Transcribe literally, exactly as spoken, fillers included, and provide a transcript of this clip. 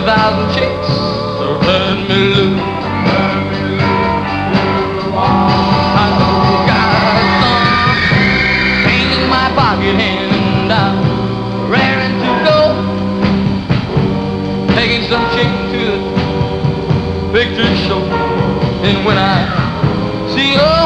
thousand chicks turn me loose. I got some change in my pocket and I'm raring to go, taking some chick to the picture show. And when I see her